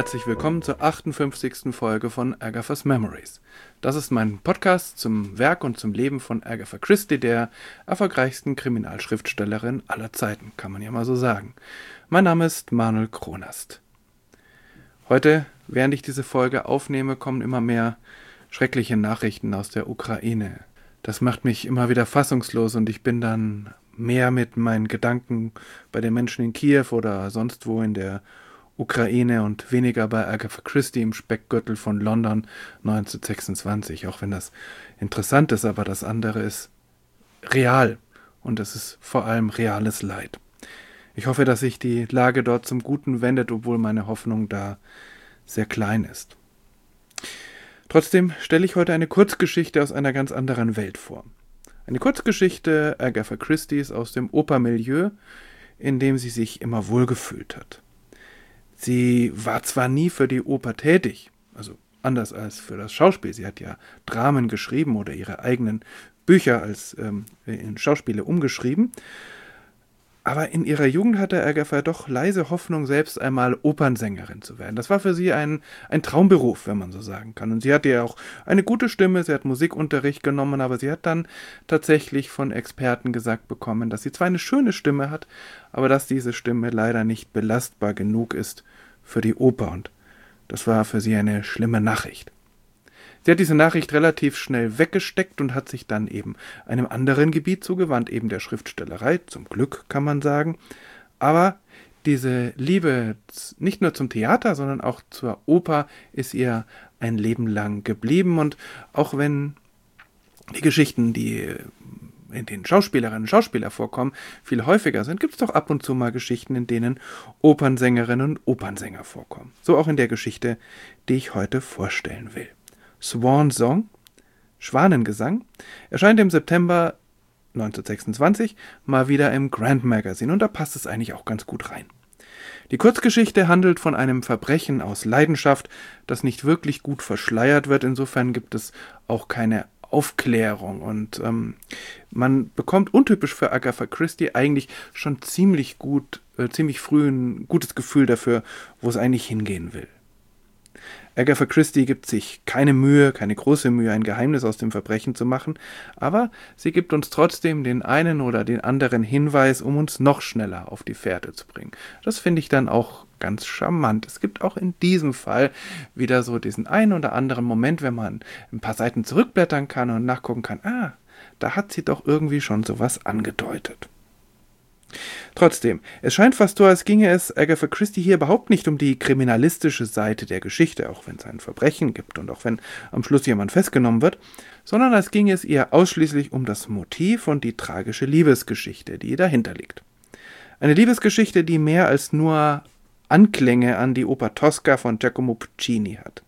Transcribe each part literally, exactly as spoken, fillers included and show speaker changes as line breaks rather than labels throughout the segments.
herzlich willkommen zur achtundfünfzigsten Folge von Agatha's Memories. Das ist mein Podcast zum Werk und zum Leben von Agatha Christie, der erfolgreichsten Kriminalschriftstellerin aller Zeiten, kann man ja mal so sagen. Mein Name ist Manuel Kronast. Heute, während ich diese Folge aufnehme, kommen immer mehr schreckliche Nachrichten aus der Ukraine. Das macht mich immer wieder fassungslos und ich bin dann mehr mit meinen Gedanken bei den Menschen in Kiew oder sonst wo in der Ukraine und weniger bei Agatha Christie im Speckgürtel von London neunzehnhundertsechsundzwanzig, auch wenn das interessant ist, aber das andere ist real und es ist vor allem reales Leid. Ich hoffe, dass sich die Lage dort zum Guten wendet, obwohl meine Hoffnung da sehr klein ist. Trotzdem stelle ich heute eine Kurzgeschichte aus einer ganz anderen Welt vor. Eine Kurzgeschichte Agatha Christies aus dem Opermilieu, in dem sie sich immer wohlgefühlt hat. Sie war zwar nie für die Oper tätig, also anders als für das Schauspiel. Sie hat ja Dramen geschrieben oder ihre eigenen Bücher als ähm, in Schauspiele umgeschrieben. Aber in ihrer Jugend hatte Agatha doch leise Hoffnung, selbst einmal Opernsängerin zu werden. Das war für sie ein, ein Traumberuf, wenn man so sagen kann. Und sie hatte ja auch eine gute Stimme, sie hat Musikunterricht genommen, aber sie hat dann tatsächlich von Experten gesagt bekommen, dass sie zwar eine schöne Stimme hat, aber dass diese Stimme leider nicht belastbar genug ist für die Oper. Und das war für sie eine schlimme Nachricht. Sie hat diese Nachricht relativ schnell weggesteckt und hat sich dann eben einem anderen Gebiet zugewandt, eben der Schriftstellerei, zum Glück kann man sagen. Aber diese Liebe nicht nur zum Theater, sondern auch zur Oper ist ihr ein Leben lang geblieben. Und auch wenn die Geschichten, die in denen Schauspielerinnen und Schauspieler vorkommen, viel häufiger sind, gibt es doch ab und zu mal Geschichten, in denen Opernsängerinnen und Opernsänger vorkommen. So auch in der Geschichte, die ich heute vorstellen will. Swan Song, Schwanengesang, erscheint im September neunzehnhundertsechsundzwanzig mal wieder im Grand Magazine und da passt es eigentlich auch ganz gut rein. Die Kurzgeschichte handelt von einem Verbrechen aus Leidenschaft, das nicht wirklich gut verschleiert wird, insofern gibt es auch keine Aufklärung und ähm, man bekommt untypisch für Agatha Christie eigentlich schon ziemlich gut, äh, ziemlich früh ein gutes Gefühl dafür, wo es eigentlich hingehen will. Agatha Christie gibt sich keine Mühe, keine große Mühe, ein Geheimnis aus dem Verbrechen zu machen, aber sie gibt uns trotzdem den einen oder den anderen Hinweis, um uns noch schneller auf die Fährte zu bringen. Das finde ich dann auch ganz charmant. Es gibt auch in diesem Fall wieder so diesen einen oder anderen Moment, wenn man ein paar Seiten zurückblättern kann und nachgucken kann, ah, da hat sie doch irgendwie schon sowas angedeutet. Trotzdem, es scheint fast so, als ginge es Agatha Christie hier überhaupt nicht um die kriminalistische Seite der Geschichte, auch wenn es ein Verbrechen gibt und auch wenn am Schluss jemand festgenommen wird, sondern als ginge es ihr ausschließlich um das Motiv und die tragische Liebesgeschichte, die dahinter liegt. Eine Liebesgeschichte, die mehr als nur Anklänge an die Oper Tosca von Giacomo Puccini hat.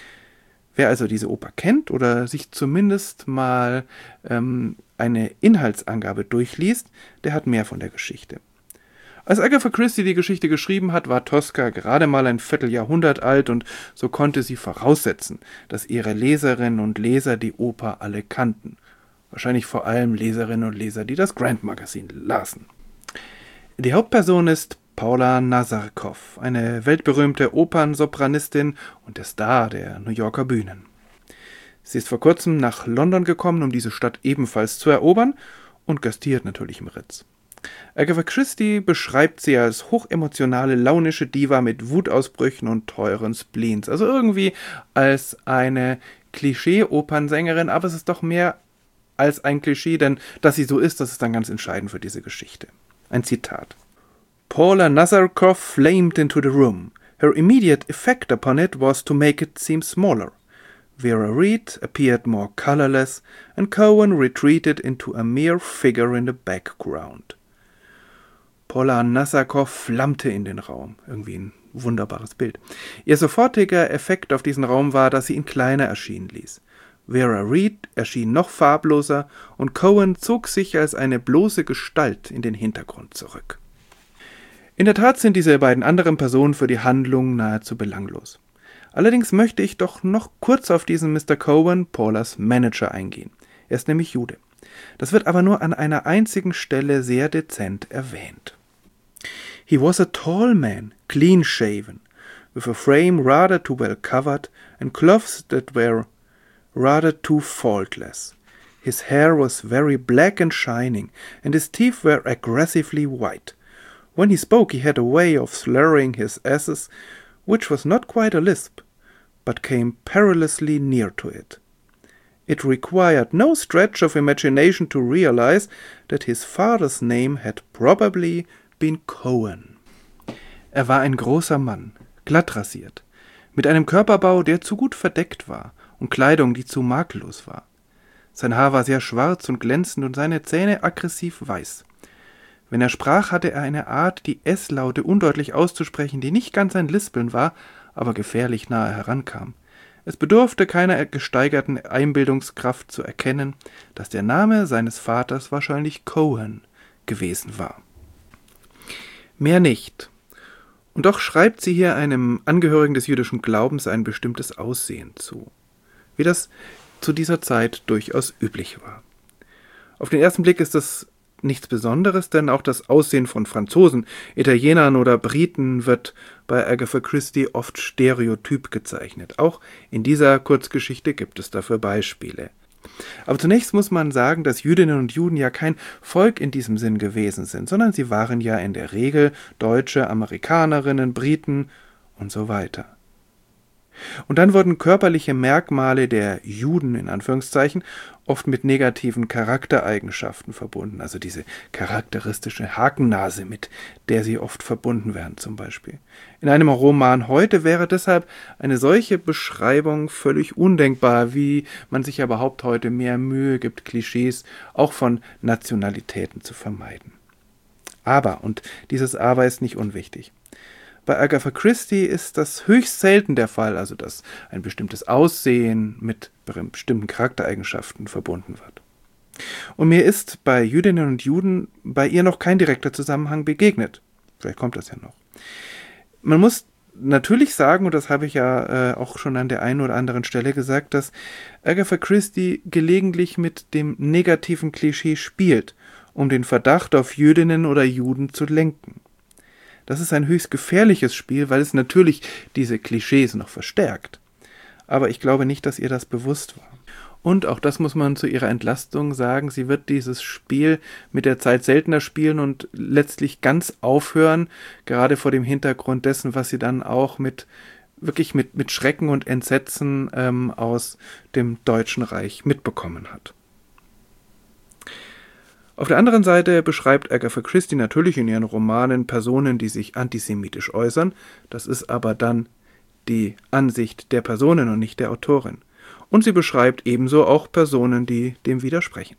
Wer also diese Oper kennt oder sich zumindest mal ähm, eine Inhaltsangabe durchliest, der hat mehr von der Geschichte. Als Agatha Christie die Geschichte geschrieben hat, war Tosca gerade mal ein Vierteljahrhundert alt und so konnte sie voraussetzen, dass ihre Leserinnen und Leser die Oper alle kannten. Wahrscheinlich vor allem Leserinnen und Leser, die das Grand Magazine lasen. Die Hauptperson ist Paula Nazarkow, eine weltberühmte Opernsopranistin und der Star der New Yorker Bühnen. Sie ist vor kurzem nach London gekommen, um diese Stadt ebenfalls zu erobern und gastiert natürlich im Ritz. Agatha Christie beschreibt sie als hochemotionale, launische Diva mit Wutausbrüchen und teuren Spleens. Also irgendwie als eine Klischee-Opernsängerin, aber es ist doch mehr als ein Klischee, denn dass sie so ist, das ist dann ganz entscheidend für diese Geschichte. Ein Zitat. Paula Nazarkow flamed into the room. Her immediate effect upon it was to make it seem smaller. Vera Reed appeared more colorless, and Cohen retreated into a mere figure in the background. Paula Nazarkow flammte in den Raum. Irgendwie ein wunderbares Bild. Ihr sofortiger Effekt auf diesen Raum war, dass sie ihn kleiner erscheinen ließ. Vera Reed erschien noch farbloser und Cohen zog sich als eine bloße Gestalt in den Hintergrund zurück. In der Tat sind diese beiden anderen Personen für die Handlung nahezu belanglos. Allerdings möchte ich doch noch kurz auf diesen Mister Cohen, Paulas Manager, eingehen. Er ist nämlich Jude. Das wird aber nur an einer einzigen Stelle sehr dezent erwähnt. He was a tall man, clean-shaven. with a frame rather too well covered and clothes that were rather too faultless. His hair was very black and shining, and his teeth were aggressively white. When he spoke, he had a way of slurring his s's, which was not quite a lisp, but came perilously near to it. It required no stretch of imagination to realize that his father's name had probably been Cohen. Er war ein großer Mann, glatt rasiert, mit einem Körperbau, der zu gut verdeckt war, und Kleidung, die zu makellos war. Sein Haar war sehr schwarz und glänzend und seine Zähne aggressiv weiß. Wenn er sprach, hatte er eine Art, die S-Laute undeutlich auszusprechen, die nicht ganz ein Lispeln war, aber gefährlich nahe herankam. Es bedurfte keiner gesteigerten Einbildungskraft zu erkennen, dass der Name seines Vaters wahrscheinlich Cohen gewesen war. Mehr nicht. Und doch schreibt sie hier einem Angehörigen des jüdischen Glaubens ein bestimmtes Aussehen zu, wie das zu dieser Zeit durchaus üblich war. Auf den ersten Blick ist das nichts Besonderes, denn auch das Aussehen von Franzosen, Italienern oder Briten wird bei Agatha Christie oft stereotyp gezeichnet. Auch in dieser Kurzgeschichte gibt es dafür Beispiele. Aber zunächst muss man sagen, dass Jüdinnen und Juden ja kein Volk in diesem Sinn gewesen sind, sondern sie waren ja in der Regel Deutsche, Amerikanerinnen, Briten und so weiter. Und dann wurden körperliche Merkmale der Juden, in Anführungszeichen, oft mit negativen Charaktereigenschaften verbunden. Also diese charakteristische Hakennase, mit der sie oft verbunden werden zum Beispiel. In einem Roman heute wäre deshalb eine solche Beschreibung völlig undenkbar, wie man sich überhaupt heute mehr Mühe gibt, Klischees auch von Nationalitäten zu vermeiden. Aber, und dieses Aber ist nicht unwichtig, bei Agatha Christie ist das höchst selten der Fall, also dass ein bestimmtes Aussehen mit bestimmten Charaktereigenschaften verbunden wird. Und mir ist bei Jüdinnen und Juden bei ihr noch kein direkter Zusammenhang begegnet. Vielleicht kommt das ja noch. Man muss natürlich sagen, und das habe ich ja äh, auch schon an der einen oder anderen Stelle gesagt, dass Agatha Christie gelegentlich mit dem negativen Klischee spielt, um den Verdacht auf Jüdinnen oder Juden zu lenken. Das ist ein höchst gefährliches Spiel, weil es natürlich diese Klischees noch verstärkt. Aber ich glaube nicht, dass ihr das bewusst war. Und auch das muss man zu ihrer Entlastung sagen, sie wird dieses Spiel mit der Zeit seltener spielen und letztlich ganz aufhören, gerade vor dem Hintergrund dessen, was sie dann auch mit wirklich mit, mit Schrecken und Entsetzen ähm, aus dem Deutschen Reich mitbekommen hat. Auf der anderen Seite beschreibt Agatha Christie natürlich in ihren Romanen Personen, die sich antisemitisch äußern. Das ist aber dann die Ansicht der Personen und nicht der Autorin. Und sie beschreibt ebenso auch Personen, die dem widersprechen.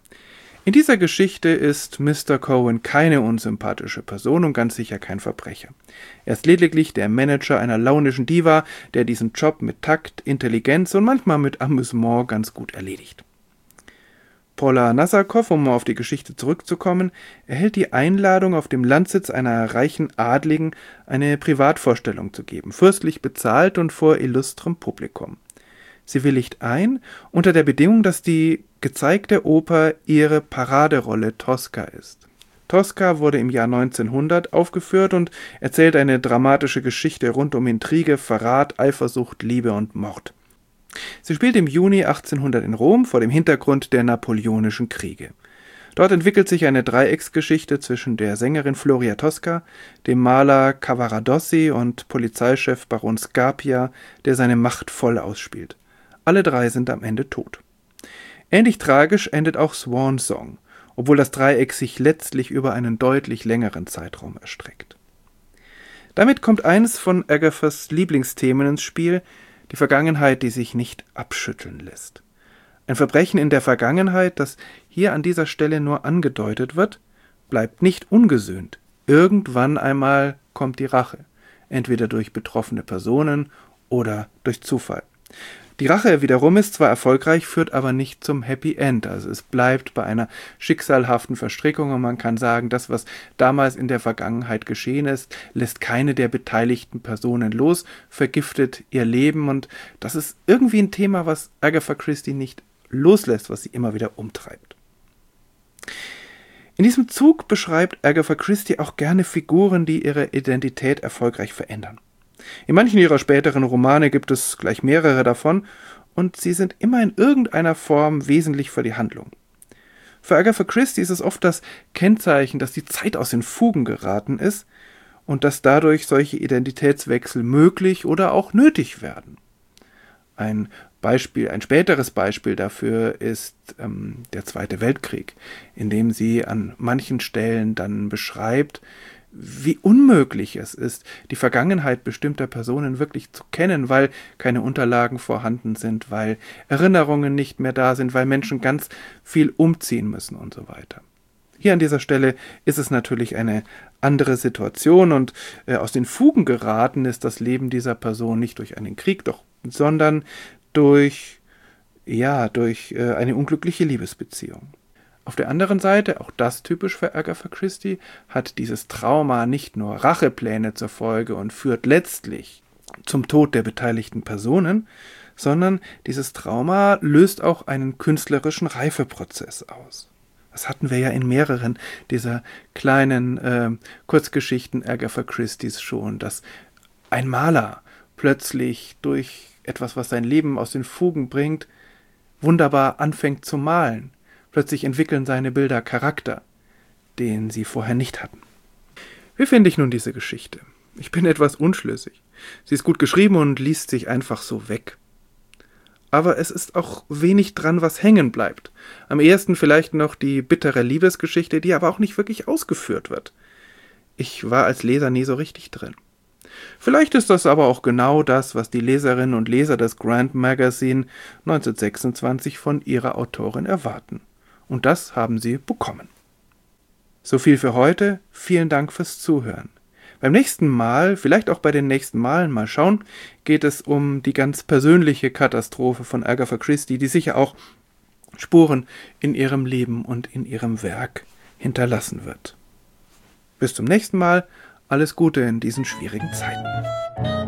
In dieser Geschichte ist Mister Cohen keine unsympathische Person und ganz sicher kein Verbrecher. Er ist lediglich der Manager einer launischen Diva, der diesen Job mit Takt, Intelligenz und manchmal mit Amüsement ganz gut erledigt. Paula Nasakow, um auf die Geschichte zurückzukommen, erhält die Einladung, auf dem Landsitz einer reichen Adligen eine Privatvorstellung zu geben, fürstlich bezahlt und vor illustrem Publikum. Sie willigt ein, unter der Bedingung, dass die gezeigte Oper ihre Paraderolle Tosca ist. Tosca wurde im Jahr neunzehnhundert aufgeführt und erzählt eine dramatische Geschichte rund um Intrige, Verrat, Eifersucht, Liebe und Mord. Sie spielt im Juni achtzehnhundert in Rom vor dem Hintergrund der Napoleonischen Kriege. Dort entwickelt sich eine Dreiecksgeschichte zwischen der Sängerin Floria Tosca, dem Maler Cavaradossi und Polizeichef Baron Scarpia, der seine Macht voll ausspielt. Alle drei sind am Ende tot. Ähnlich tragisch endet auch Swan Song, obwohl das Dreieck sich letztlich über einen deutlich längeren Zeitraum erstreckt. Damit kommt eines von Agathas Lieblingsthemen ins Spiel, die Vergangenheit, die sich nicht abschütteln lässt. Ein Verbrechen in der Vergangenheit, das hier an dieser Stelle nur angedeutet wird, bleibt nicht ungesühnt. Irgendwann einmal kommt die Rache, entweder durch betroffene Personen oder durch Zufall. Die Rache wiederum ist zwar erfolgreich, führt aber nicht zum Happy End. Also es bleibt bei einer schicksalhaften Verstrickung und man kann sagen, das, was damals in der Vergangenheit geschehen ist, lässt keine der beteiligten Personen los, vergiftet ihr Leben und das ist irgendwie ein Thema, was Agatha Christie nicht loslässt, was sie immer wieder umtreibt. In diesem Zug beschreibt Agatha Christie auch gerne Figuren, die ihre Identität erfolgreich verändern. In manchen ihrer späteren Romane gibt es gleich mehrere davon, und sie sind immer in irgendeiner Form wesentlich für die Handlung. Für Agatha Christie ist es oft das Kennzeichen, dass die Zeit aus den Fugen geraten ist und dass dadurch solche Identitätswechsel möglich oder auch nötig werden. Ein Beispiel, ein späteres Beispiel dafür ist ähm, der Zweite Weltkrieg, in dem sie an manchen Stellen dann beschreibt, wie unmöglich es ist, die Vergangenheit bestimmter Personen wirklich zu kennen, weil keine Unterlagen vorhanden sind, weil Erinnerungen nicht mehr da sind, weil Menschen ganz viel umziehen müssen und so weiter. Hier an dieser Stelle ist es natürlich eine andere Situation und äh, aus den Fugen geraten ist das Leben dieser Person nicht durch einen Krieg, doch, sondern durch, ja, durch äh, eine unglückliche Liebesbeziehung. Auf der anderen Seite, auch das typisch für Agatha Christie, hat dieses Trauma nicht nur Rachepläne zur Folge und führt letztlich zum Tod der beteiligten Personen, sondern dieses Trauma löst auch einen künstlerischen Reifeprozess aus. Das hatten wir ja in mehreren dieser kleinen äh, Kurzgeschichten Agatha Christies schon, dass ein Maler plötzlich durch etwas, was sein Leben aus den Fugen bringt, wunderbar anfängt zu malen. Plötzlich entwickeln seine Bilder Charakter, den sie vorher nicht hatten. Wie finde ich nun diese Geschichte? Ich bin etwas unschlüssig. Sie ist gut geschrieben und liest sich einfach so weg. Aber es ist auch wenig dran, was hängen bleibt. Am ehesten vielleicht noch die bittere Liebesgeschichte, die aber auch nicht wirklich ausgeführt wird. Ich war als Leser nie so richtig drin. Vielleicht ist das aber auch genau das, was die Leserinnen und Leser des Grand Magazine neunzehnhundertsechsundzwanzig von ihrer Autorin erwarten. Und das haben sie bekommen. So viel für heute. Vielen Dank fürs Zuhören. Beim nächsten Mal, vielleicht auch bei den nächsten Malen, mal schauen, geht es um die ganz persönliche Katastrophe von Agatha Christie, die sicher auch Spuren in ihrem Leben und in ihrem Werk hinterlassen wird. Bis zum nächsten Mal. Alles Gute in diesen schwierigen Zeiten.